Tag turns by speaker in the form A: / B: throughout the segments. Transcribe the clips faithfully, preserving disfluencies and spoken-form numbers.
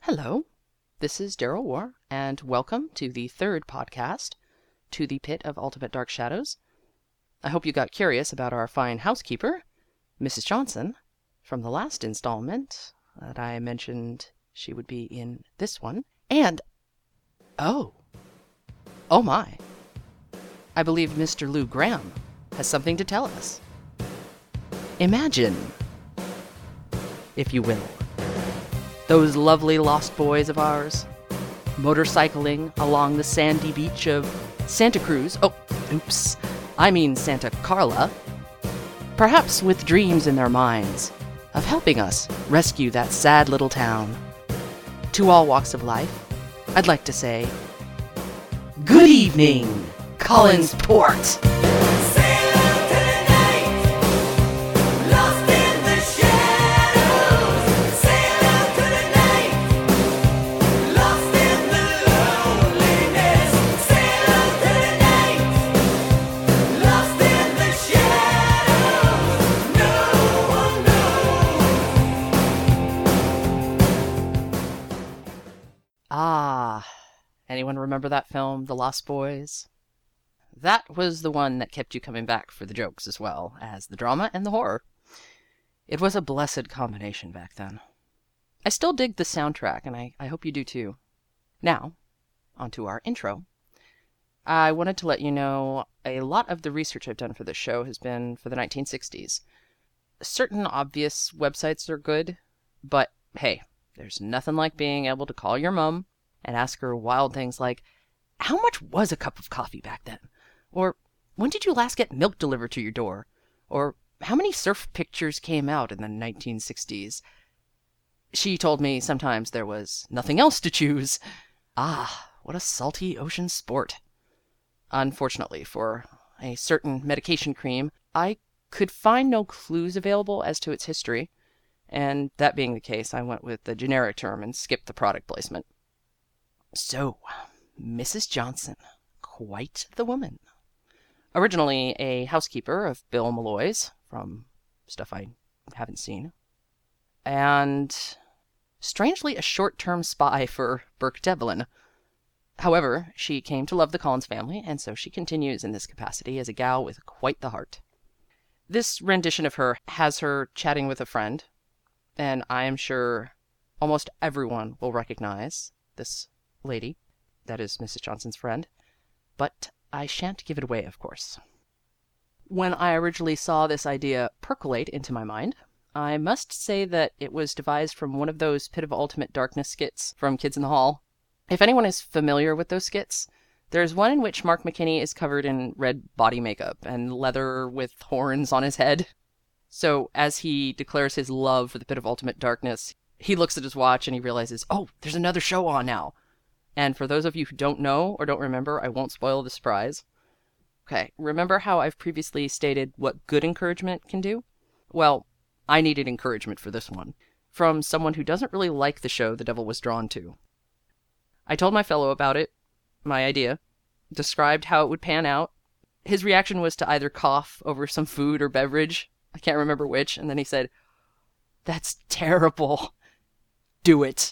A: Hello, this is Daryl War, and welcome to the third podcast, To the Pit of Ultimate Dark Shadows. I hope you got curious about our fine housekeeper, Missus Johnson, from the last installment that I mentioned she would be in this one. And, oh, oh my, I believe Mister Lou Graham has something to tell us. Imagine, if you will, those lovely lost boys of ours, motorcycling along the sandy beach of Santa Cruz. Oh, oops, I mean Santa Carla. Perhaps with dreams in their minds of helping us rescue that sad little town. To all walks of life, I'd like to say, good evening, Collinsport! Ah, anyone remember that film, The Lost Boys? That was the one that kept you coming back for the jokes as well as the drama and the horror. It was a blessed combination back then. I still dig the soundtrack, and I, I hope you do too. Now, onto our intro. I wanted to let you know a lot of the research I've done for this show has been for the nineteen sixties. Certain obvious websites are good, but hey, there's nothing like being able to call your mom and ask her wild things like, how much was a cup of coffee back then? Or, when did you last get milk delivered to your door? Or, how many surf pictures came out in the nineteen sixties? She told me sometimes there was nothing else to choose. Ah, what a salty ocean sport. Unfortunately, for a certain medication cream, I could find no clues available as to its history. And that being the case, I went with the generic term and skipped the product placement. So, Missus Johnson, quite the woman. Originally a housekeeper of Bill Malloy's, from stuff I haven't seen. And strangely a short-term spy for Burke Devlin. However, she came to love the Collins family, and so she continues in this capacity as a gal with quite the heart. This rendition of her has her chatting with a friend, and I am sure almost everyone will recognize this lady. That is Missus Johnson's friend. But I shan't give it away, of course. When I originally saw this idea percolate into my mind, I must say that it was devised from one of those Pit of Ultimate Darkness skits from Kids in the Hall. If anyone is familiar with those skits, there's one in which Mark McKinney is covered in red body makeup and leather with horns on his head. So, as he declares his love for the Pit of Ultimate Darkness, he looks at his watch and he realizes, oh, there's another show on now. And for those of you who don't know or don't remember, I won't spoil the surprise. Okay, remember how I've previously stated what good encouragement can do? Well, I needed encouragement for this one, from someone who doesn't really like the show The Devil Was Drawn To. I told my fellow about it, my idea, described how it would pan out. His reaction was to either cough over some food or beverage, I can't remember which, and then he said, that's terrible. Do it.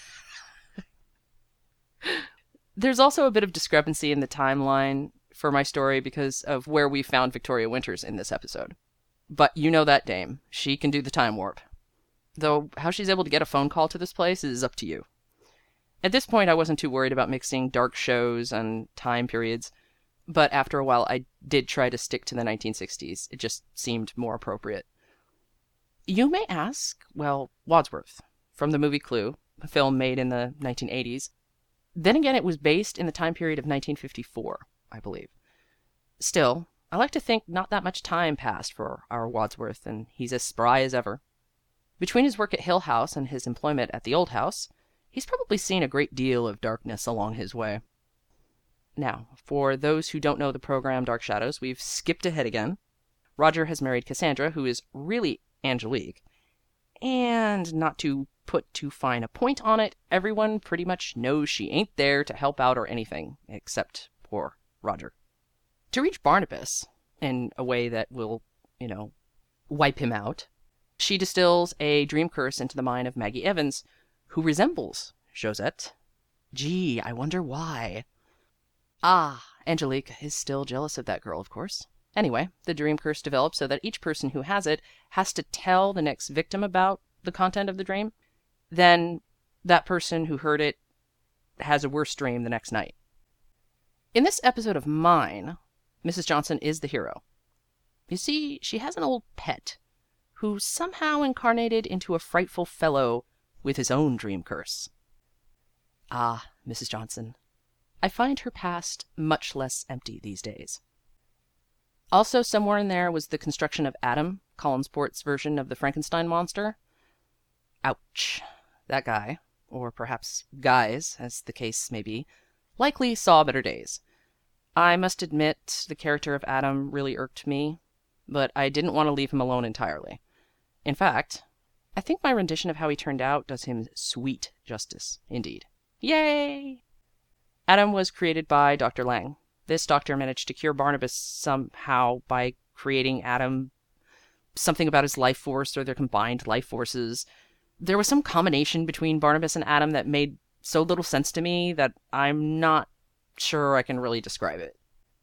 A: There's also a bit of discrepancy in the timeline for my story because of where we found Victoria Winters in this episode. But you know that dame. She can do the time warp. Though how she's able to get a phone call to this place is up to you. At this point, I wasn't too worried about mixing dark shows and time periods. But after a while, I did try to stick to the nineteen sixties. It just seemed more appropriate. You may ask, well, Wadsworth, from the movie Clue, a film made in the nineteen eighties. Then again, it was based in the time period of nineteen fifty-four, I believe. Still, I like to think not that much time passed for our Wadsworth, and he's as spry as ever. Between his work at Hill House and his employment at the Old House, he's probably seen a great deal of darkness along his way. Now, for those who don't know the program Dark Shadows, we've skipped ahead again. Roger has married Cassandra, who is really Angelique. And not to put too fine a point on it, everyone pretty much knows she ain't there to help out or anything, except poor Roger. To reach Barnabas, in a way that will, you know, wipe him out, she distills a dream curse into the mind of Maggie Evans, who resembles Josette. Gee, I wonder why. Ah, Angelique is still jealous of that girl, of course. Anyway, the dream curse develops so that each person who has it has to tell the next victim about the content of the dream. Then that person who heard it has a worse dream the next night. In this episode of Mine, Missus Johnson is the hero. You see, she has an old pet who somehow incarnated into a frightful fellow with his own dream curse. Ah, Missus Johnson. I find her past much less empty these days. Also, somewhere in there was the construction of Adam, Colin Sport's version of the Frankenstein monster. Ouch. That guy, or perhaps guys, as the case may be, likely saw better days. I must admit the character of Adam really irked me, but I didn't want to leave him alone entirely. In fact, I think my rendition of how he turned out does him sweet justice, indeed. Yay! Adam was created by Doctor Lang. This doctor managed to cure Barnabas somehow by creating Adam, something about his life force or their combined life forces. There was some combination between Barnabas and Adam that made so little sense to me that I'm not sure I can really describe it.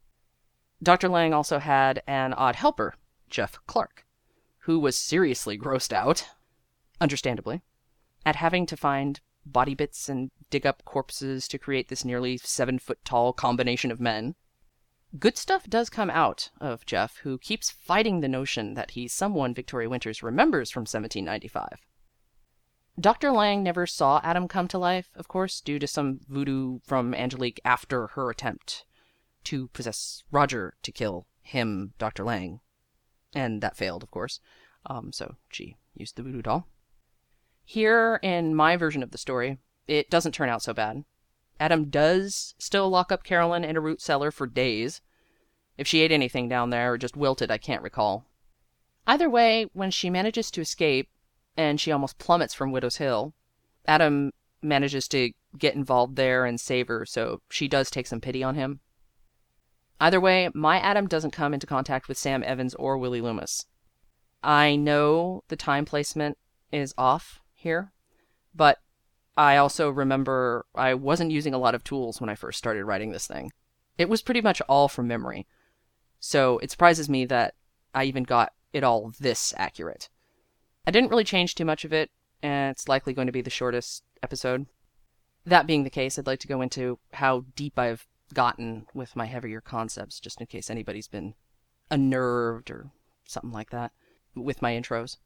A: Doctor Lang also had an odd helper, Jeff Clark, who was seriously grossed out, understandably, at having to find body bits and dig up corpses to create this nearly seven-foot-tall combination of men. Good stuff does come out of Jeff, who keeps fighting the notion that he's someone Victoria Winters remembers from seventeen ninety-five. Doctor Lang never saw Adam come to life, of course, due to some voodoo from Angelique after her attempt to possess Roger to kill him, Doctor Lang. And that failed, of course. Um, so she used the voodoo doll. Here, in my version of the story, it doesn't turn out so bad. Adam does still lock up Carolyn in a root cellar for days. If she ate anything down there or just wilted, I can't recall. Either way, when she manages to escape, and she almost plummets from Widow's Hill, Adam manages to get involved there and save her, so she does take some pity on him. Either way, my Adam doesn't come into contact with Sam Evans or Willie Loomis. I know the time placement is off here, but I also remember I wasn't using a lot of tools when I first started writing this thing. It was pretty much all from memory, so it surprises me that I even got it all this accurate. I didn't really change too much of it, and it's likely going to be the shortest episode. That being the case, I'd like to go into how deep I've gotten with my heavier concepts, just in case anybody's been unnerved or something like that with my intros.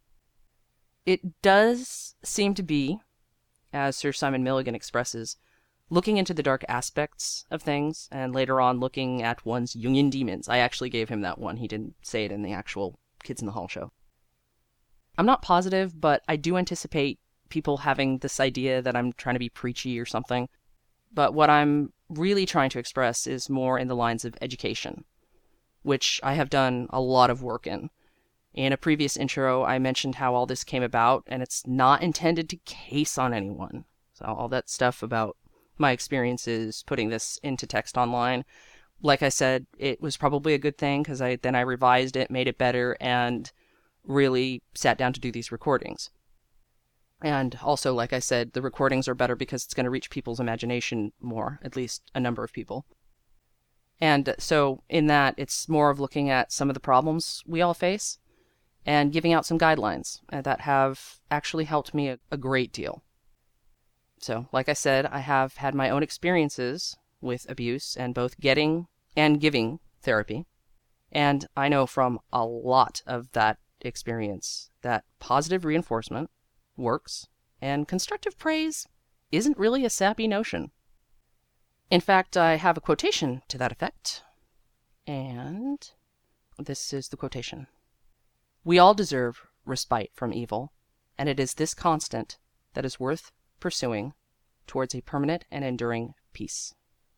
A: It does seem to be, as Sir Simon Milligan expresses, looking into the dark aspects of things, and later on looking at one's Jungian demons. I actually gave him that one. He didn't say it in the actual Kids in the Hall show. I'm not positive, but I do anticipate people having this idea that I'm trying to be preachy or something. But what I'm really trying to express is more in the lines of education, which I have done a lot of work in. In a previous intro, I mentioned how all this came about, and it's not intended to case on anyone. So all that stuff about my experiences putting this into text online, like I said, it was probably a good thing, because I then I revised it, made it better, and really sat down to do these recordings. And also, like I said, the recordings are better because it's going to reach people's imagination more, at least a number of people. And so in that, it's more of looking at some of the problems we all face and giving out some guidelines that have actually helped me a, a great deal. So, like I said, I have had my own experiences with abuse and both getting and giving therapy. And I know from a lot of that experience that positive reinforcement works, and constructive praise isn't really a sappy notion. In fact, I have a quotation to that effect, and this is the quotation. "We all deserve respite from evil, and it is this constant that is worth pursuing towards a permanent and enduring peace."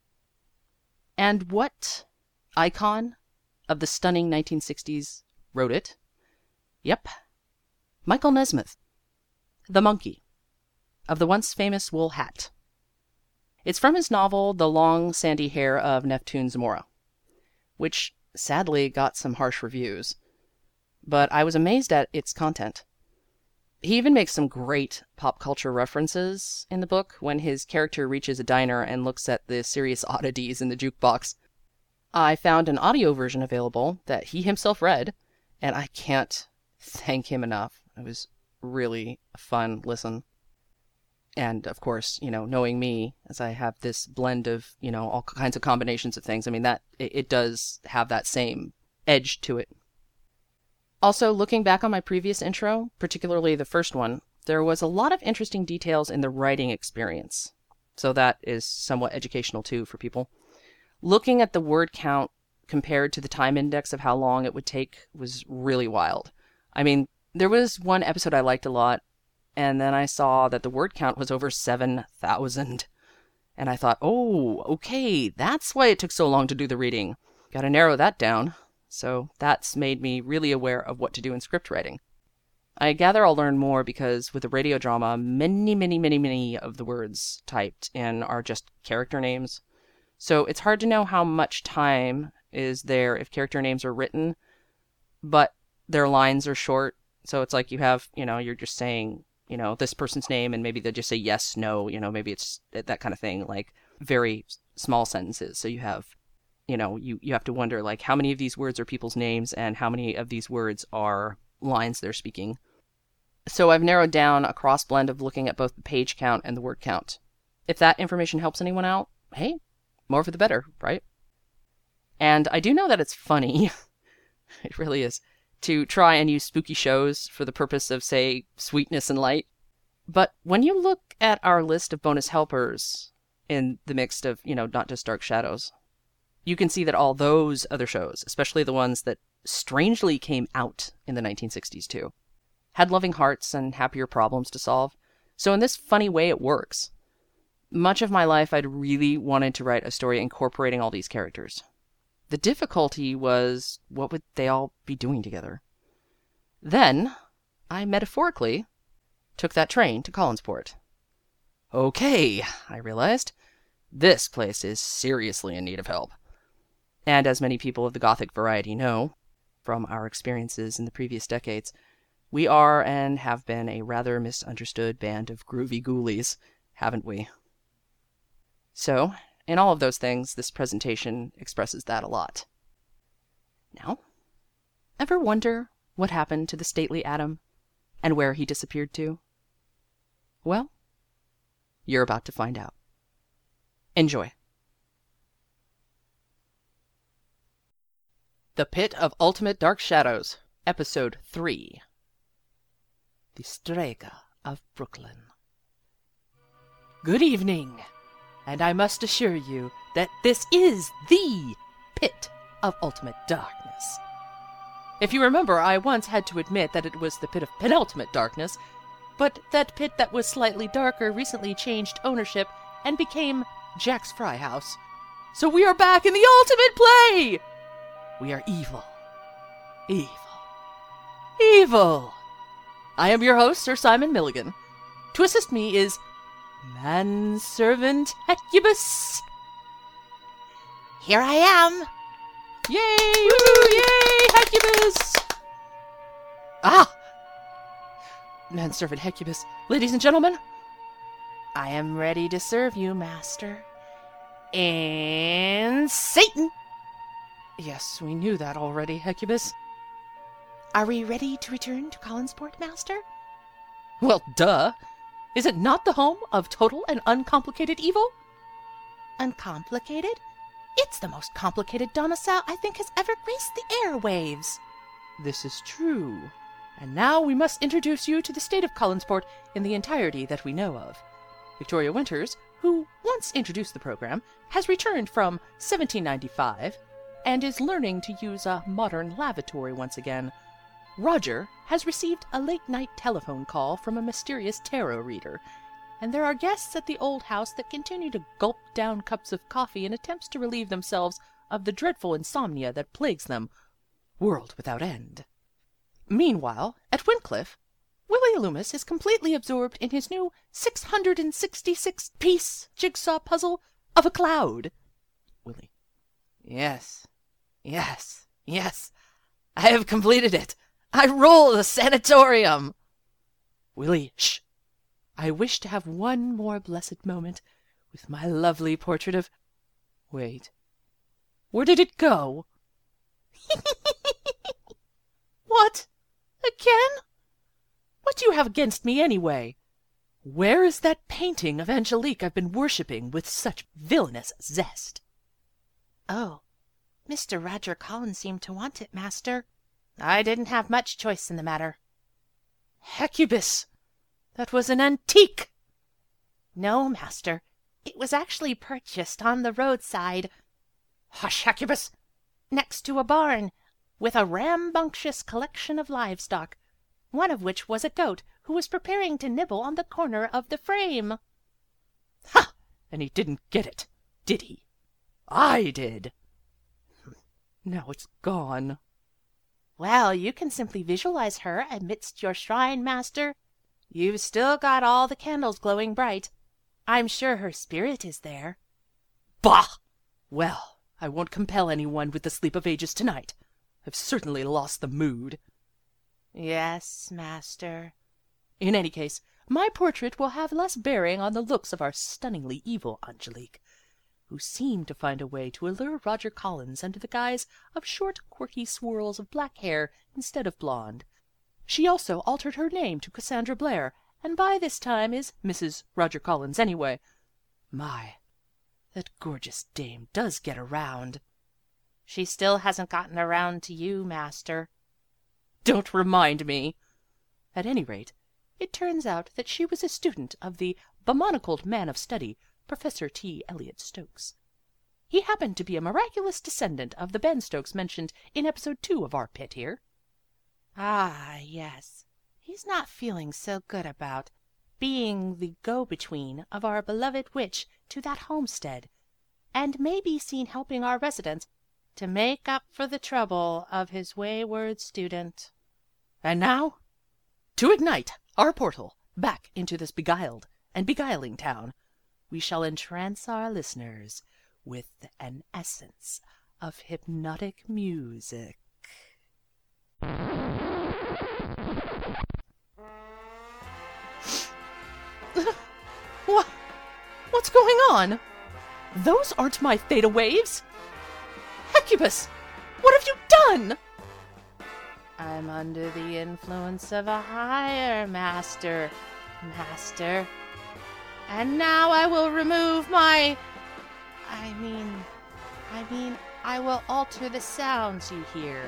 A: And what icon of the stunning nineteen sixties wrote it? Yep, Michael Nesmith. The Monkey, of the once famous Wool Hat. It's from his novel The Long Sandy Hair of Neftun Zamora, which sadly got some harsh reviews, but I was amazed at its content. He even makes some great pop culture references in the book when his character reaches a diner and looks at the serious oddities in the jukebox. I found an audio version available that he himself read, and I can't thank him enough. It was really a fun listen. And of course, you know, knowing me, as I have this blend of, you know, all kinds of combinations of things, I mean, that it, it does have that same edge to it. Also, looking back on my previous intro, particularly the first one, there was a lot of interesting details in the writing experience. So that is somewhat educational too for people. Looking at the word count compared to the time index of how long it would take was really wild. I mean, there was one episode I liked a lot, and then I saw that the word count was over seven thousand. And I thought, oh, okay, that's why it took so long to do the reading. Gotta narrow that down. So that's made me really aware of what to do in script writing. I gather I'll learn more because with a radio drama, many, many, many, many of the words typed in are just character names. So it's hard to know how much time is there if character names are written, but their lines are short. So it's like you have, you know, you're just saying, you know, this person's name and maybe they just say yes, no, you know, maybe it's that kind of thing, like very small sentences. So you have, you know, you, you have to wonder, like, how many of these words are people's names and how many of these words are lines they're speaking. So I've narrowed down a cross blend of looking at both the page count and the word count. If that information helps anyone out, hey, more for the better, right? And I do know that it's funny, it really is, to try and use spooky shows for the purpose of, say, sweetness and light. But when you look at our list of bonus helpers in the mix of, you know, not just Dark Shadows, you can see that all those other shows, especially the ones that strangely came out in the nineteen sixties too, had loving hearts and happier problems to solve. So in this funny way, it works. Much of my life, I'd really wanted to write a story incorporating all these characters. The difficulty was, what would they all be doing together? Then, I metaphorically took that train to Collinsport. Okay, I realized, this place is seriously in need of help. And as many people of the Gothic variety know, from our experiences in the previous decades, we are and have been a rather misunderstood band of groovy ghoulies, haven't we? So, in all of those things, this presentation expresses that a lot. Now, ever wonder what happened to the stately Adam and where he disappeared to? Well, you're about to find out. Enjoy. The Pit of Ultimate Dark Shadows, Episode three. The Strega of Brooklyn. Good evening, and I must assure you that this is the Pit of Ultimate Darkness. If you remember, I once had to admit that it was the Pit of Penultimate Darkness, but that pit that was slightly darker recently changed ownership and became Jack's Fry House. So we are back in the ultimate play! We are evil. Evil. Evil! I am your host, Sir Simon Milligan. To assist me is Manservant Hecubus.
B: Here I am.
A: Yay! Woo! Yay! Hecubus! Ah! Manservant Hecubus. Ladies and gentlemen,
B: I am ready to serve you, Master. And Satan!
A: Yes, we knew that already, Hecubus.
B: Are we ready to return to Collinsport, Master?
A: Well, duh. Is it not the home of total and uncomplicated evil?
B: Uncomplicated? It's the most complicated domicile I think has ever graced the airwaves.
A: This is true. And now we must introduce you to the state of Collinsport in the entirety that we know of. Victoria Winters, who once introduced the program, has returned from seventeen ninety-five and is learning to use a modern lavatory once again. Roger has received a late-night telephone call from a mysterious tarot reader, and there are guests at the old house that continue to gulp down cups of coffee in attempts to relieve themselves of the dreadful insomnia that plagues them, world without end. Meanwhile, at Wincliffe, Willie Loomis is completely absorbed in his new six hundred sixty-six piece jigsaw puzzle of a cloud. Willie. Yes, yes, yes. I have completed it. I rule the sanatorium. Willie, shh! I wish to have one more blessed moment with my lovely portrait of... Wait. Where did it go? What? Again? What do you have against me, anyway? Where is that painting of Angelique I've been worshipping with such villainous zest?
B: Oh, Mister Roger Collins seemed to want it, master. I didn't have much choice in the matter.
A: Hecubus! That was an antique!
B: No, master. It was actually purchased on the roadside.
A: Hush, Hecubus!
B: Next to a barn, with a rambunctious collection of livestock, one of which was a goat who was preparing to nibble on the corner of the frame.
A: Ha! And he didn't get it, did he? I did. Now it's gone.
B: Well, you can simply visualize her amidst your shrine, master. You've still got all the candles glowing bright. I'm sure her spirit is there.
A: Bah! Well, I won't compel anyone with the sleep of ages tonight. I've certainly lost the mood.
B: Yes, master.
A: In any case, my portrait will have less bearing on the looks of our stunningly evil Angelique, who seemed to find a way to allure Roger Collins under the guise of short, quirky swirls of black hair instead of blonde. She also altered her name to Cassandra Blair, and by this time is Missus Roger Collins anyway. My, that gorgeous dame does get around.
B: She still hasn't gotten around to you, master.
A: Don't remind me. At any rate, it turns out that she was a student of the bemonocled man of study, Professor T. Eliot Stokes. He happened to be a miraculous descendant of the Ben Stokes mentioned in episode two of our pit here.
B: Ah, yes. He's not feeling so good about being the go-between of our beloved witch to that homestead, and may be seen helping our residents to make up for the trouble of his wayward student.
A: And now, to ignite our portal back into this beguiled and beguiling town, we shall entrance our listeners with an essence of hypnotic music. What? What's going on? Those aren't my theta waves. Hecubus, what have you done?
B: I'm under the influence of a higher master, master. And now I will remove my... I mean... I mean, I will alter the sounds you hear.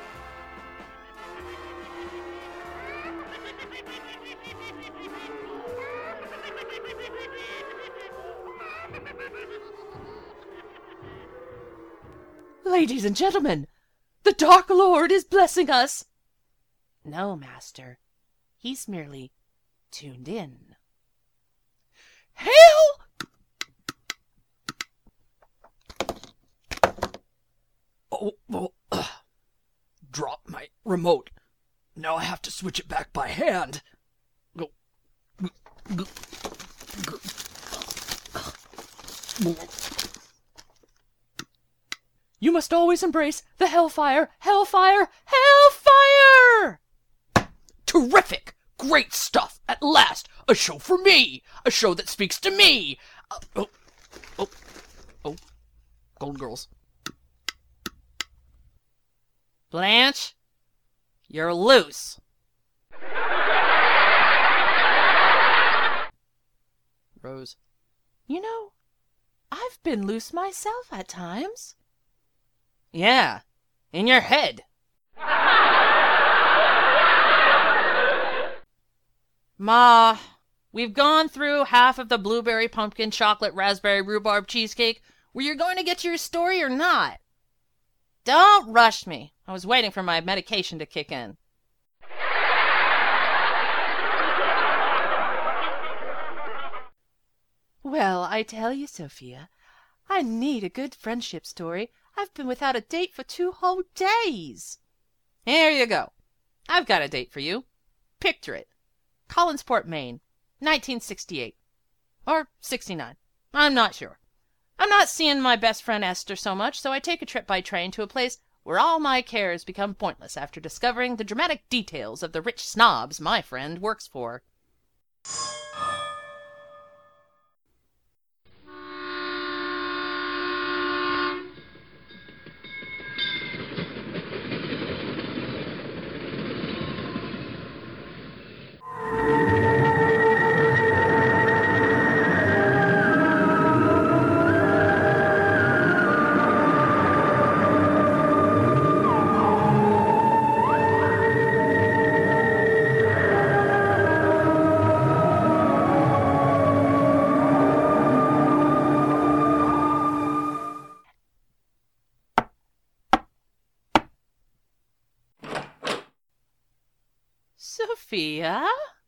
A: Ladies and gentlemen, the Dark Lord is blessing us.
B: No, master. He's merely tuned in.
A: Hail! Oh, oh uh, drop my remote. Now I have to switch it back by hand. Go. You must always embrace the hellfire, hellfire, hellfire! Terrific! Great stuff! At last! A show for me! A show that speaks to me! Uh, oh, oh, oh. Golden Girls. Blanche, you're loose. Rose.
B: You know, I've been loose myself at times.
A: Yeah, in your head. Ma, we've gone through half of the blueberry pumpkin chocolate raspberry rhubarb cheesecake. Were you going to get your story or not? Don't rush me. I was waiting for my medication to kick in.
B: Well, I tell you, Sophia, I need a good friendship story. I've been without a date for two whole days.
A: Here you go. I've got a date for you. Picture it. Collinsport, Maine, nineteen sixty-eight. Or sixty-nine. I'm not sure. I'm not seeing my best friend Esther so much, so I take a trip by train to a place where all my cares become pointless after discovering the dramatic details of the rich snobs my friend works for.
B: Sophia?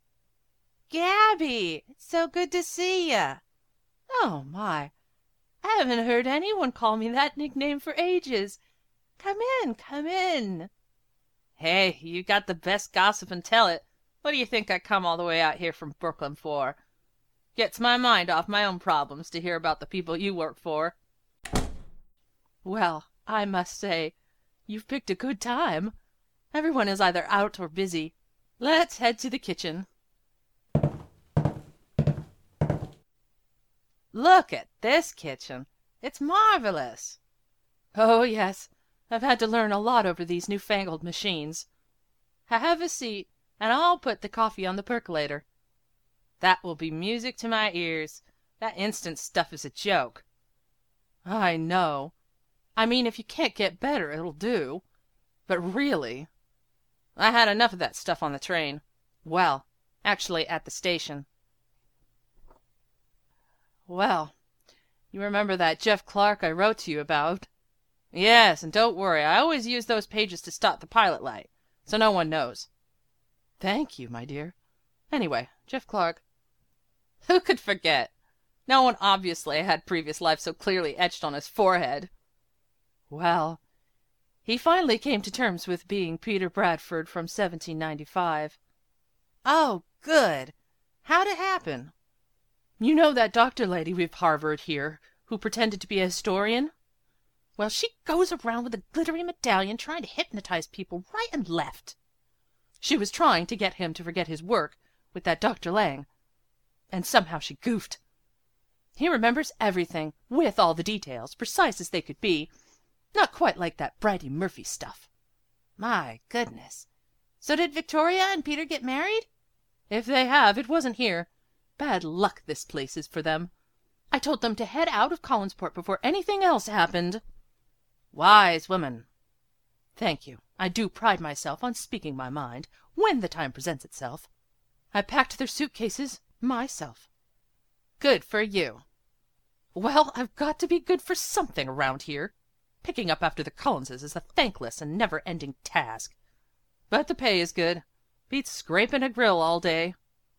B: Gabby, it's so good to see ya. Oh my, I haven't heard anyone call me that nickname for ages. Come in, come in. Hey, you got the best gossip and tell it. What do you think I come all the way out here from Brooklyn for? Gets my mind off my own problems to hear about the people you work for. Well, I must say, you've picked a good time. Everyone is either out or busy. Let's head to the kitchen. Look at this kitchen. It's marvelous. Oh, yes. I've had to learn a lot over these newfangled machines. Have a seat, and I'll put the coffee on the percolator. That will be music to my ears. That instant stuff is a joke. I know. I mean, if you can't get better, it'll do. But really, I had enough of that stuff on the train. Well, actually at the station. Well, you remember that Jeff Clark I wrote to you about? Yes, and don't worry, I always use those pages to stop the pilot light, so no one knows. Thank you, my dear. Anyway, Jeff Clark. Who could forget? No one obviously had previous life so clearly etched on his forehead. Well, he finally came to terms with being Peter Bradford from seventeen ninety-five. Oh, good. How'd it happen? You know that doctor lady we've harbored here, who pretended to be a historian? Well, she goes around with a glittering medallion trying to hypnotize people right and left. She was trying to get him to forget his work with that Doctor Lang, and somehow she goofed. He remembers everything, with all the details, precise as they could be, not quite like that Bridie Murphy stuff. My goodness. So did Victoria and Peter get married? If they have, it wasn't here. Bad luck this place is for them. I told them to head out of Collinsport before anything else happened. Wise woman. Thank you. I do pride myself on speaking my mind when the time presents itself. I packed their suitcases myself. Good for you. Well, I've got to be good for something around here. Picking up after the Collinses is a thankless and never-ending task. But the pay is good. Beats scraping a grill all day.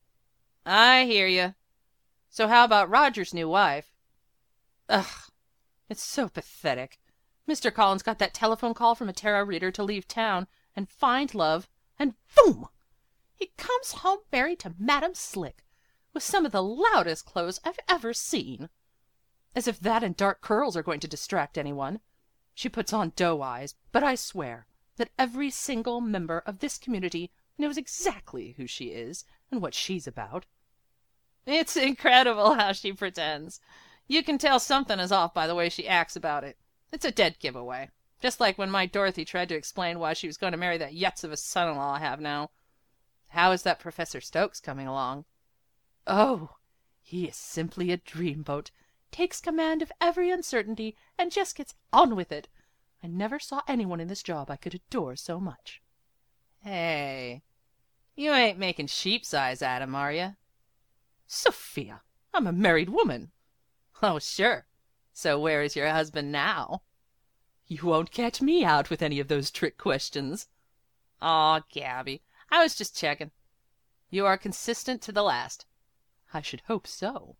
B: I hear you. So how about Roger's new wife? Ugh, it's so pathetic. Mister Collins got that telephone call from a tarot reader to leave town and find love, and boom! He comes home married to Madam Slick, with some of the loudest clothes I've ever seen. As if that and dark curls are going to distract anyone. She puts on doe eyes, but I swear that every single member of this community knows exactly who she is and what she's about. It's incredible how she pretends. You can tell something is off by the way she acts about it. It's a dead giveaway. Just like when my Dorothy tried to explain why she was going to marry that yutz of a son-in-law I have now. How is that Professor Stokes coming along? Oh, he is simply a dreamboat. Takes command of every uncertainty and just gets on with it. I never saw anyone in this job I could adore so much. Hey, you ain't making sheep's eyes at him, are you? Sophia, I'm a married woman. Oh, sure. So where is your husband now? You won't catch me out with any of those trick questions. Aw, Gabby, I was just checking. You are consistent to the last. I should hope so.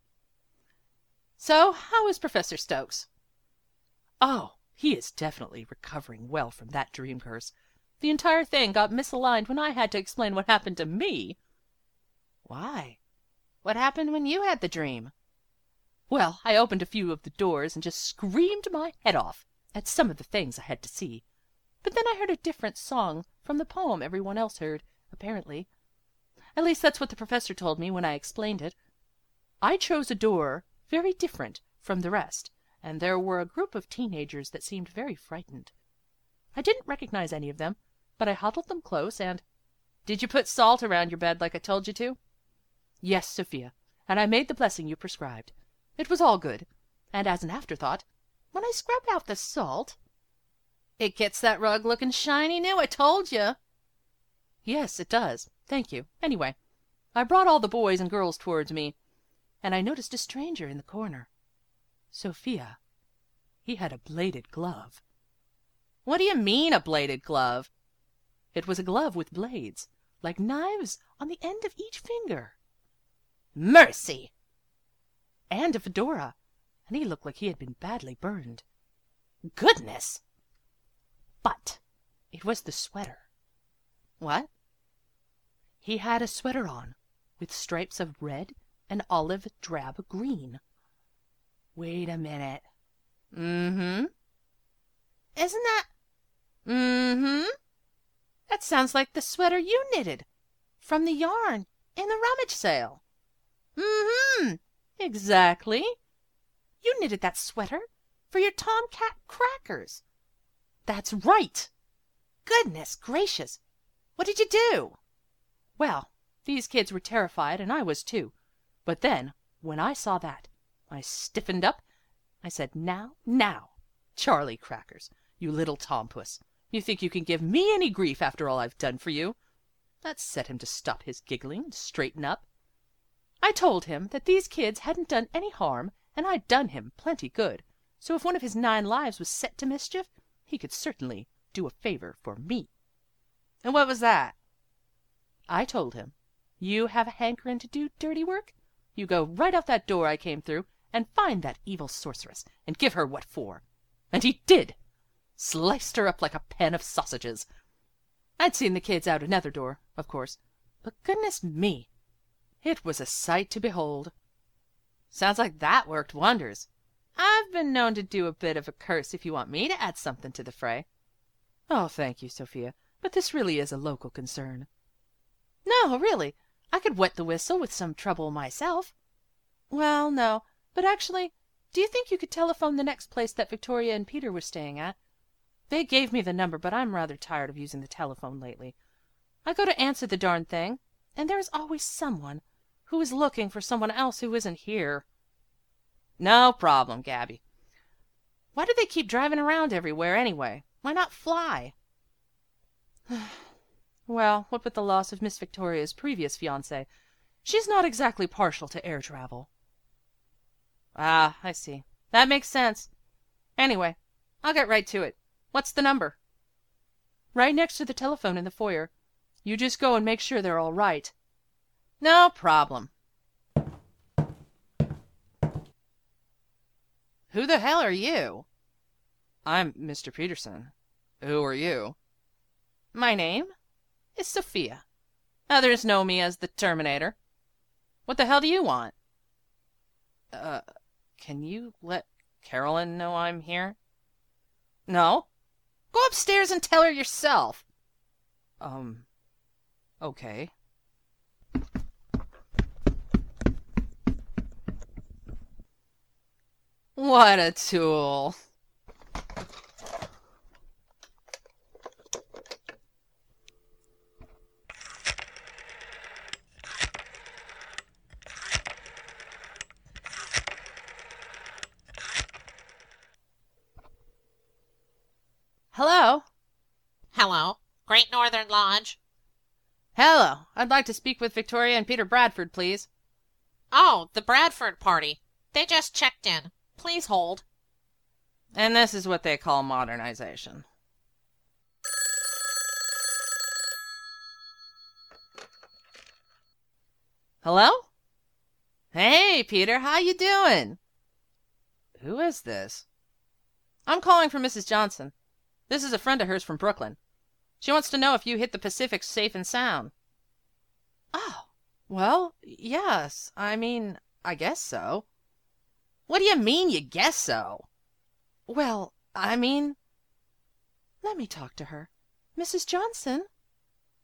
B: So, how is Professor Stokes? Oh, he is definitely recovering well from that dream curse. The entire thing got misaligned when I had to explain what happened to me. Why? What happened when you had the dream? Well, I opened a few of the doors and just screamed my head off at some of the things I had to see. But then I heard a different song from the poem everyone else heard, apparently. At least that's what the professor told me when I explained it. I chose a door very different from the rest, and there were a group of teenagers that seemed very frightened. I didn't recognize any of them, but I huddled them close and Did you put salt around your bed like I told you to? Yes, Sophia, and I made the blessing you prescribed. It was all good. And as an afterthought, when I scrubbed out the salt, it gets that rug looking shiny new, I told you. Yes, it does. Thank you. Anyway, I brought all the boys and girls towards me, and I noticed a stranger in the corner. Sophia, he had a bladed glove. What do you mean, a bladed glove? It was a glove with blades, like knives on the end of each finger. Mercy! And a fedora, and he looked like he had been badly burned. Goodness! But it was the sweater. What? He had a sweater on, with stripes of red and olive drab green. Wait a minute. Mm-hmm. Isn't that? Mm-hmm. That sounds like the sweater you knitted from the yarn in the rummage sale. Mm-hmm. Exactly. You knitted that sweater for your tomcat crackers. That's right. Goodness gracious. What did you do? Well, these kids were terrified, and I was too. But then, when I saw that, I stiffened up. I said, now, now, Charlie Crackers, you little tompuss, you think you can give me any grief after all I've done for you? That set him to stop his giggling and straighten up. I told him that these kids hadn't done any harm, and I'd done him plenty good, so if one of his nine lives was set to mischief, he could certainly do a favor for me. And what was that? I told him, you have a hankering to do dirty work? You go right out that door I came through, and find that evil sorceress, and give her what for. And he did! Sliced her up like a pan of sausages. I'd seen the kids out another door, of course, but goodness me, it was a sight to behold. Sounds like that worked wonders. I've been known to do a bit of a curse if you want me to add something to the fray. Oh, thank you, Sophia, but this really is a local concern. No, really, I could wet the whistle with some trouble myself. Well, no, but actually, do you think you could telephone the next place that Victoria and Peter were staying at? They gave me the number, but I'm rather tired of using the telephone lately. I go to answer the darn thing, and there is always someone who is looking for someone else who isn't here. No problem, Gabby. Why do they keep driving around everywhere anyway? Why not fly? Well, what with the loss of Miss Victoria's previous fiancé, she's not exactly partial to air travel. Ah, I see. That makes sense. Anyway, I'll get right to it. What's the number? Right next to the telephone in the foyer. You just go and make sure they're all right. No problem. Who the hell are you? I'm Mister Peterson. Who are you? My name is Sophia. Others know me as the Terminator. What the hell do you want? Uh, can you let Carolyn know I'm here? No. Go upstairs and tell her yourself. Um, okay. What a tool. Hello?
C: Hello, Great Northern Lodge.
A: Hello. I'd like to speak with Victoria and Peter Bradford, please.
C: Oh, the Bradford party. They just checked in. Please hold.
A: And this is what they call modernization. Hello? Hey, Peter, how you doing? Who is this? I'm calling for Missus Johnson. This is a friend of hers from Brooklyn. She wants to know if you hit the Pacific safe and sound. Oh, well, yes. I mean, I guess so. What do you mean you guess so? Well, I mean... Let me talk to her. Missus Johnson? Nope,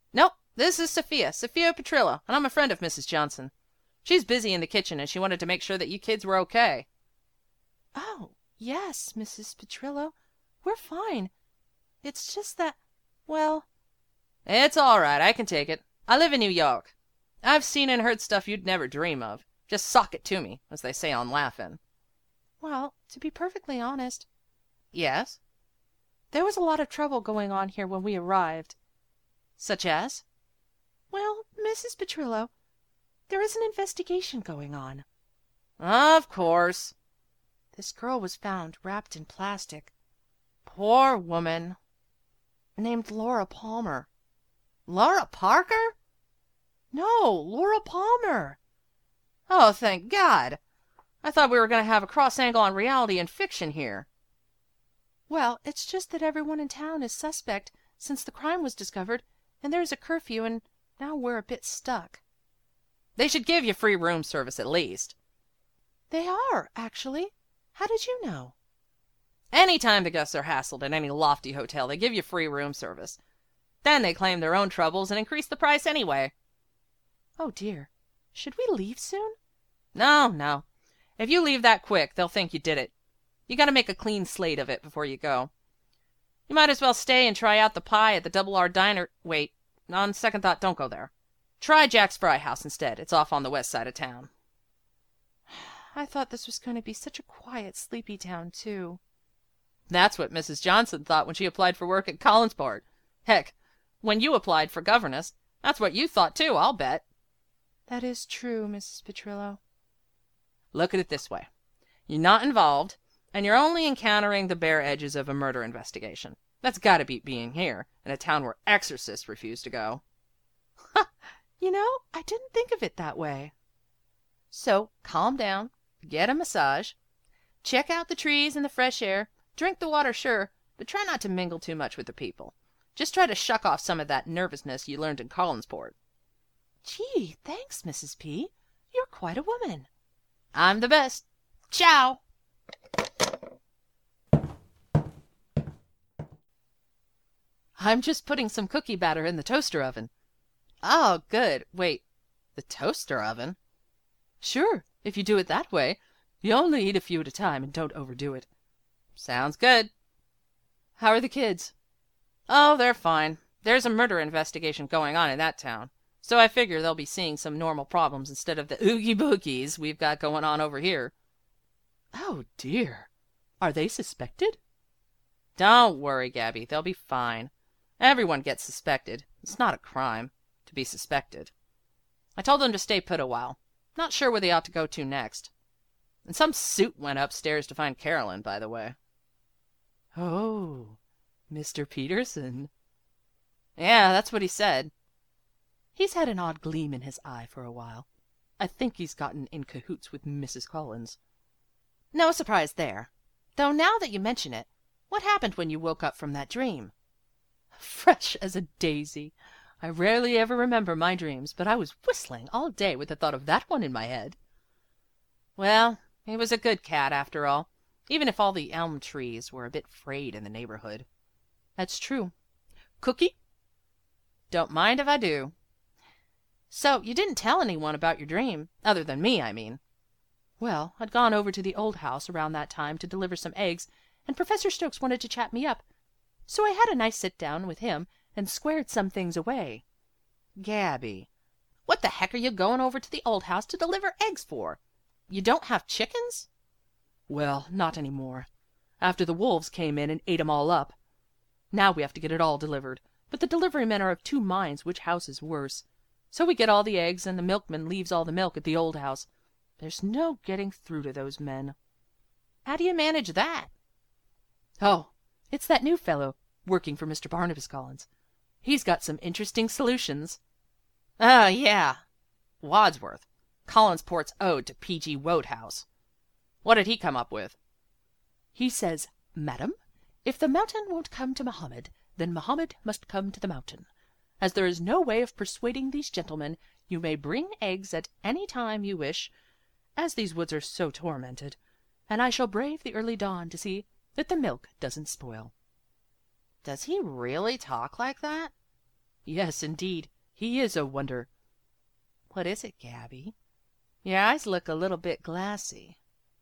A: This is Sophia, Sophia Petrillo, and I'm a friend of Missus Johnson. She's busy in the kitchen, and she wanted to make sure that you kids were okay.
B: Oh, yes, Missus Petrillo. We're fine. It's just that, well...
A: It's all right. I can take it. I live in New York. I've seen and heard stuff you'd never dream of. Just sock it to me, as they say on Laugh-In.
B: Well, to be perfectly honest...
A: Yes?
B: There was a lot of trouble going on here when we arrived.
A: Such as?
B: Well, Missus Petrillo, there is an investigation going on.
A: Of course.
B: This girl was found wrapped in plastic.
A: Poor woman.
B: Named Laura Palmer.
A: Laura Parker?
B: No, Laura Palmer.
A: Oh, thank God. I thought we were going to have a cross angle on reality and fiction here.
B: Well, it's just that everyone in town is suspect since the crime was discovered, and there's a curfew, and now we're a bit stuck.
A: They should give you free room service at least.
B: They are, actually. How did you know?
A: Any time the guests are hassled at any lofty hotel, they give you free room service. Then they claim their own troubles and increase the price anyway.
B: Oh, dear. Should we leave soon?
A: No, no. If you leave that quick, they'll think you did it. You gotta make a clean slate of it before you go. You might as well stay and try out the pie at the Double R Diner. Wait, on second thought, don't go there. Try Jack's Fry House instead. It's off on the west side of town.
B: I thought this was going to be such a quiet, sleepy town, too.
A: That's what Missus Johnson thought when she applied for work at Collinsport. Heck, when you applied for governess, that's what you thought too, I'll bet.
B: That is true, Missus Petrillo.
A: Look at it this way. You're not involved, and you're only encountering the bare edges of a murder investigation. That's gotta beat being here, in a town where exorcists refuse to go.
B: Ha! You know, I didn't think of it that way.
A: So, calm down, get a massage, check out the trees and the fresh air, drink the water, sure, but try not to mingle too much with the people. Just try to shuck off some of that nervousness you learned in Collinsport.
B: Gee, thanks, Missus P. You're quite a woman.
A: I'm the best. Ciao! I'm just putting some cookie batter in the toaster oven. Oh, good. Wait, the toaster oven? Sure, if you do it that way. You only eat a few at a time and don't overdo it. Sounds good. How are the kids? Oh, they're fine. There's a murder investigation going on in that town, so I figure they'll be seeing some normal problems instead of the oogie boogies we've got going on over here.
B: Oh, dear. Are they suspected?
A: Don't worry, Gabby. They'll be fine. Everyone gets suspected. It's not a crime to be suspected. I told them to stay put a while. Not sure where they ought to go to next. And some suit went upstairs to find Carolyn, by the way.
B: Oh, Mister Peterson.
A: Yeah, that's what he said.
B: He's had an odd gleam in his eye for a while. I think he's gotten in cahoots with Missus Collins.
A: No surprise there. Though now that you mention it, what happened when you woke up from that dream?
B: Fresh as a daisy. I rarely ever remember my dreams, but I was whistling all day with the thought of that one in my head.
A: Well, he was a good cat, after all, even if all the elm trees were a bit frayed in the neighborhood.
B: That's true. Cookie?
A: Don't mind if I do. So, you didn't tell anyone about your dream, other than me, I mean.
B: Well, I'd gone over to the old house around that time to deliver some eggs, and Professor Stokes wanted to chat me up. So I had a nice sit-down with him and squared some things away.
A: Gabby, what the heck are you going over to the old house to deliver eggs for? You don't have chickens?
B: Well, not any more. After the wolves came in and ate 'em all up. Now we have to get it all delivered, but the delivery men are of two minds which house is worse. So we get all the eggs, and the milkman leaves all the milk at the old house. There's no getting through to those men.
A: How do you manage that?
B: Oh, it's that new fellow working for Mister Barnabas Collins. He's got some interesting solutions.
A: Oh, yeah. Wadsworth, Collinsport's ode to P G Wodehouse. What did he come up with?
B: He says, Madam, if the mountain won't come to Mohammed, then Mohammed must come to the mountain. As there is no way of persuading these gentlemen, you may bring eggs at any time you wish, as these woods are so tormented, and I shall brave the early dawn to see that the milk doesn't spoil.
A: Does he really talk like that?
B: Yes, indeed. He is a wonder. What is it, Gabby? Your eyes look a little bit glassy.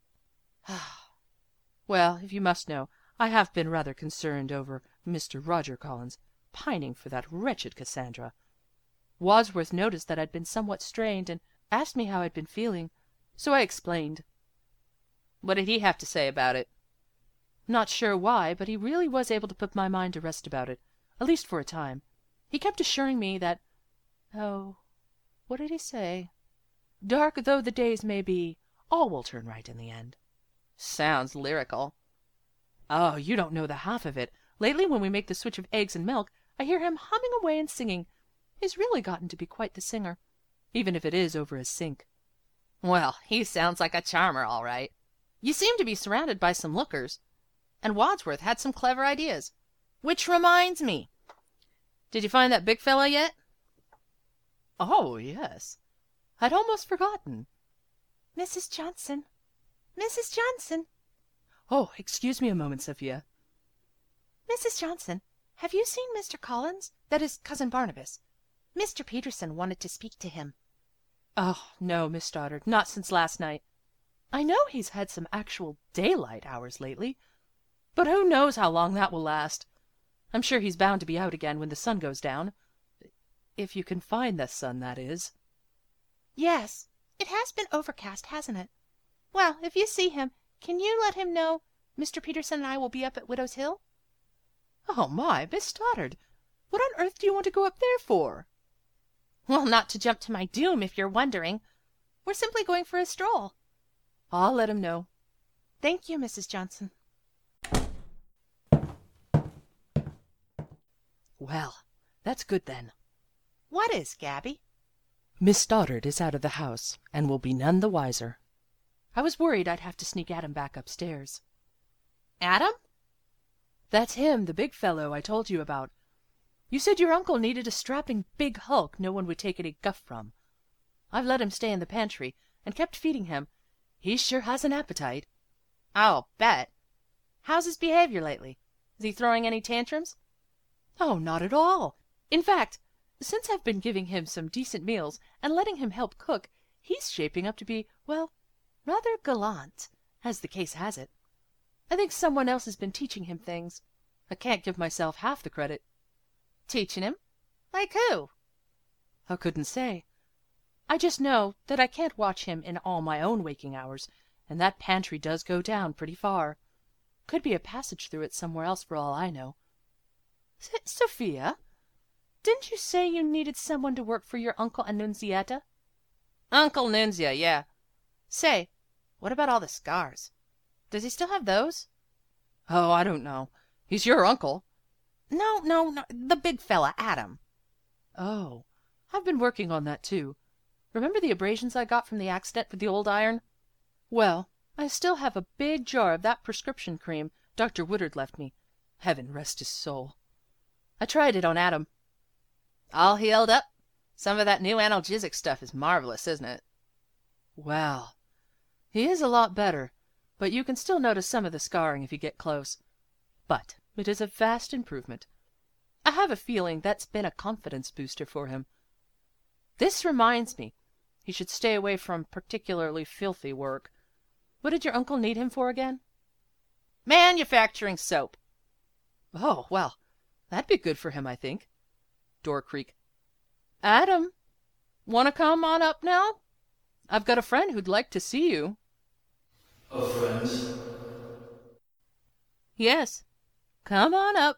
B: Well, if you must know, I have been rather concerned over Mister Roger Collins pining for that wretched Cassandra. Wadsworth noticed that I'd been somewhat strained and asked me how I'd been feeling, so I explained. What did he have to say about it? Not sure why, but he really was able to put my mind to rest about it, at least for a time. He kept assuring me that, oh, what did he say? Dark though the days may be, all will turn right in the end. Sounds lyrical. Oh, you don't know the half of it. Lately, when we make the switch of eggs and milk, I hear him humming away and singing. He's really gotten to be quite the singer, even if it is over a sink. Well, he sounds like a charmer, all right. You seem to be surrounded by some lookers, and Wadsworth had some clever ideas. Which reminds me, did you find that big fella yet? Oh, yes. I'd almost forgotten. Missus Johnson. Missus Johnson. Oh, excuse me a moment, Sophia. Missus Johnson, have you seen Mister Collins? That is, Cousin Barnabas. Mister Peterson wanted to speak to him. Oh, no, Miss Stoddard, not since last night. I know he's had some actual daylight hours lately, but who knows how long that will last. I'm sure he's bound to be out again when the sun goes down. If you can find the sun, that is. Yes, it has been overcast, hasn't it? Well, if you see him, can you let him know Mister Peterson and I will be up at Widow's Hill? Oh, my, Miss Stoddard, what on earth do you want to go up there for? Well, not to jump to my doom, if you're wondering. We're simply going for a stroll. I'll let him know. Thank you, Missus Johnson. Well, that's good then. What is, Gabby? Miss Stoddard is out of the house, and will be none the wiser. I was worried I'd have to sneak Adam back upstairs. Adam? That's him, the big fellow I told you about. You said your uncle needed a strapping big hulk no one would take any guff from. I've let him stay in the pantry, and kept feeding him. He sure has an appetite. I'll bet. How's his behavior lately? Is he throwing any tantrums? Oh, not at all. In fact, since I've been giving him some decent meals and letting him help cook, he's shaping up to be, well, rather gallant, as the case has it. I think someone else has been teaching him things. I can't give myself half the credit. Teaching him? Like who? I couldn't say. I just know that I can't watch him in all my own waking hours, and that pantry does go down pretty far. Could be a passage through it somewhere else for all I know. S- Sophia, didn't you say you needed someone to work for your Uncle Annunziata? Uncle Nunzia, yeah. Say, what about all the scars? Does he still have those? Oh, I don't know. He's your uncle. No, no, no, the big fella, Adam. Oh, I've been working on that too. Remember the abrasions I got from the accident with the old iron? Well, I still have a big jar of that prescription cream Doctor Woodard left me. Heaven rest his soul. I tried it on Adam. All healed up? Some of that new analgesic stuff is marvelous, isn't it? Well, he is a lot better, but you can still notice some of the scarring if you get close. But it is a vast improvement. I have a feeling that's been a confidence booster for him. This reminds me, he should stay away from particularly filthy work. What did your uncle need him for again? Manufacturing soap. Oh, well, that'd be good for him, I think. Door creak. Adam, want to come on up now? I've got a friend who'd like to see you.
D: A friend?
B: Yes. Come on up.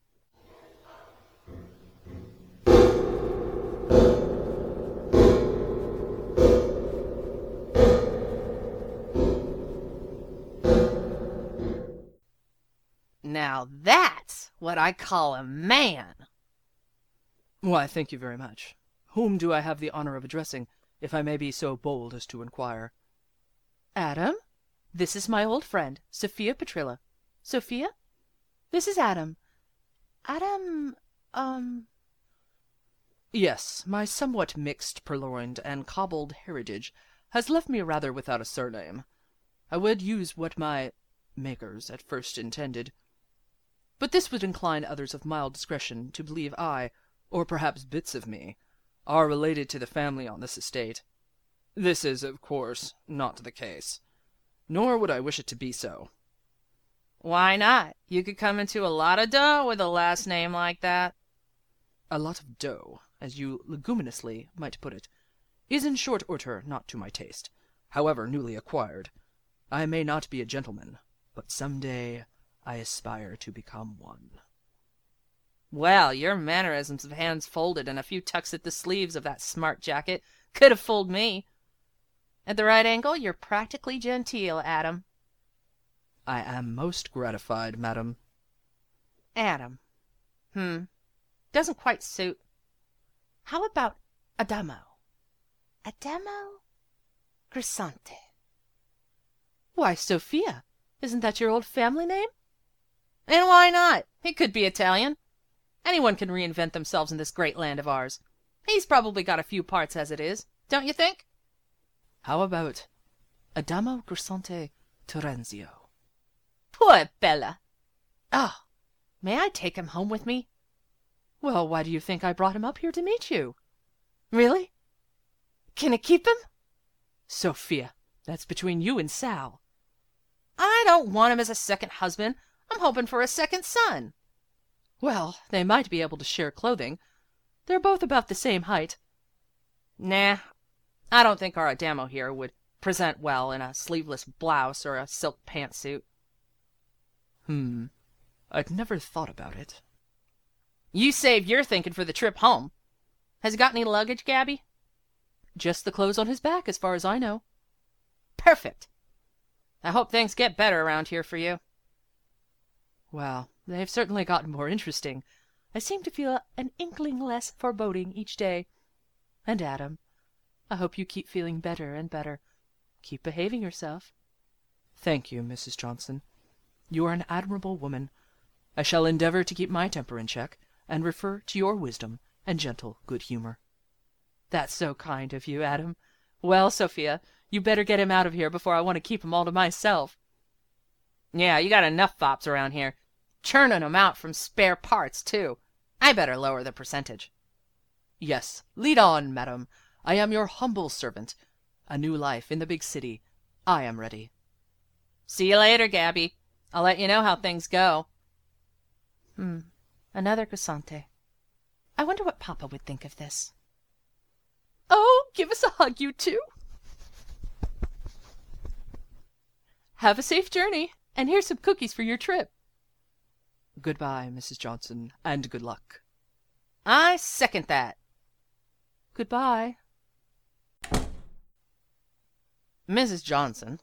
B: Now that's what I call a man.
E: Why, thank you very much. Whom do I have the honor of addressing, if I may be so bold as to inquire?
B: Adam, this is my old friend, Sophia Petrilla. Sophia, this is Adam. Adam, um...
E: Yes, my somewhat mixed, purloined, and cobbled heritage has left me rather without a surname. I would use what my makers at first intended, but this would incline others of mild discretion to believe I, or perhaps bits of me, are related to the family on this estate. This is, of course, not the case, nor would I wish it to be so.
A: Why not? You could come into a lot of dough with a last name like that.
E: A lot of dough, as you leguminously might put it, is in short order not to my taste, however newly acquired. I may not be a gentleman, but some day I aspire to become one.
A: Well, your mannerisms of hands folded and a few tucks at the sleeves of that smart jacket could have fooled me. At the right angle, you're practically genteel, Adam.
E: I am most gratified, madam.
B: Adam.
A: Hmm.
B: Doesn't quite suit. How about Adamo? Adamo Crescente.
A: Why, Sophia, isn't that your old family name? And why not? He could be Italian. Anyone can reinvent themselves in this great land of ours. He's probably got a few parts as it is, don't you think?
E: How about Adamo Crescente Terenzio?
A: Poor Bella.
B: Oh, may I take him home with me?
A: Well, why do you think I brought him up here to meet you?
B: Really? Can I keep him?
A: Sophia, that's between you and Sal. I don't want him as a second husband. I'm hoping for a second son. Well, they might be able to share clothing. They're both about the same height. Nah, I don't think our Adamo here would present well in a sleeveless blouse or a silk pantsuit.
E: Hmm, I'd never thought about it.
A: You save your thinking for the trip home. Has he got any luggage, Gabby?
E: Just the clothes on his back, as far as I know.
A: Perfect. I hope things get better around here for you.
E: Well, they've certainly gotten more interesting. I seem to feel an inkling less foreboding each day. And Adam, I hope you keep feeling better and better. Keep behaving yourself. Thank you, Missus Johnson. You are an admirable woman. I shall endeavor to keep my temper in check, and refer to your wisdom and gentle good humor.
A: That's so kind of you, Adam. Well, Sophia, you better get him out of here before I want to keep him all to myself. Yeah, you got enough fops around here. Churning 'em out from spare parts, too. I better lower the percentage.
E: Yes, lead on, madam. I am your humble servant. A new life in the big city. I am ready.
A: See you later, Gabby. I'll let you know how things go.
B: Hmm, another Crescente. I wonder what Papa would think of this.
E: Oh, give us a hug, you two. Have a safe journey, and here's some cookies for your trip. Goodbye, Missus Johnson, and good luck.
A: I second that.
E: Goodbye.
A: Missus Johnson.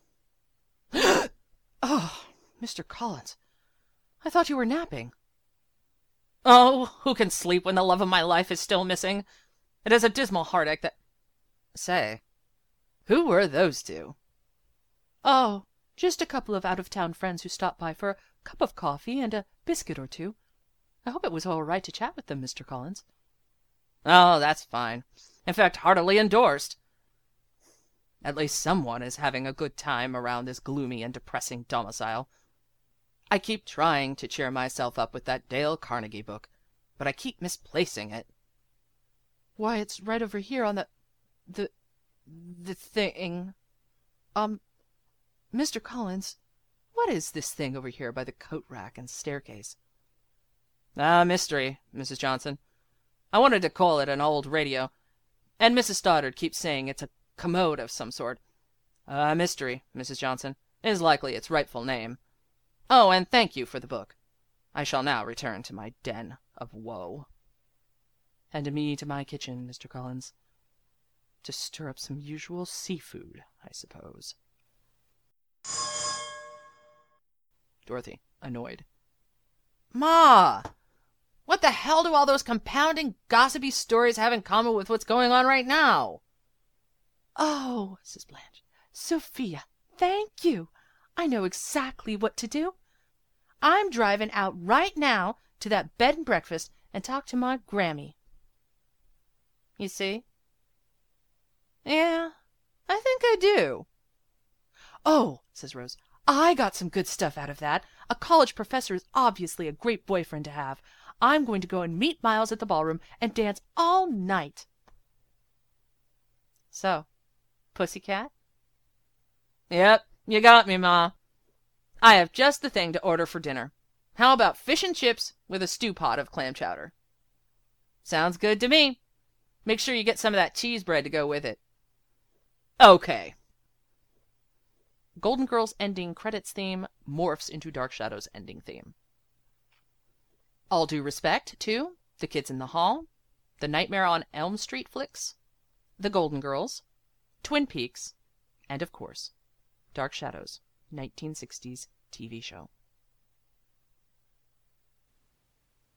E: Oh, Mister Collins, I thought you were napping.
A: Oh, who can sleep when the love of my life is still missing? It is a dismal heartache that... Say, who were those two?
E: Oh, just a couple of out-of-town friends who stopped by for a cup of coffee and a biscuit or two. I hope it was all right to chat with them, Mister Collins.
A: Oh, that's fine. In fact, heartily endorsed. At least someone is having a good time around this gloomy and depressing domicile. I keep trying to cheer myself up with that Dale Carnegie book, but I keep misplacing it.
E: Why, it's right over here on the... the... the thing. Um, Mister Collins, what is this thing over here by the coat rack and staircase?
A: Ah, mystery, Missus Johnson. I wanted to call it an old radio, and Missus Stoddard keeps saying it's a commode of some sort. A uh, mystery, Missus Johnson, is likely its rightful name. Oh, and thank you for the book. I shall now return to my den of woe.
E: And me to my kitchen, Mister Collins. To stir up some usual seafood, I suppose. Dorothy, annoyed.
A: Ma! What the hell do all those compounding, gossipy stories have in common with what's going on right now?
B: Oh, says Blanche. Sophia, thank you. I know exactly what to do. I'm driving out right now to that bed and breakfast and talk to my Grammy.
A: You see? Yeah, I think I do.
B: Oh, says Rose, I got some good stuff out of that. A college professor is obviously a great boyfriend to have. I'm going to go and meet Miles at the ballroom and dance all night.
A: So, Pussycat? Yep, you got me, Ma. I have just the thing to order for dinner. How about fish and chips with a stew pot of clam chowder? Sounds good to me. Make sure you get some of that cheese bread to go with it. Okay. Golden Girls ending credits theme morphs into Dark Shadows ending theme. All due respect to The Kids in the Hall, The Nightmare on Elm Street flicks, The Golden Girls, Twin Peaks, and of course, Dark Shadows, nineteen sixties T V show.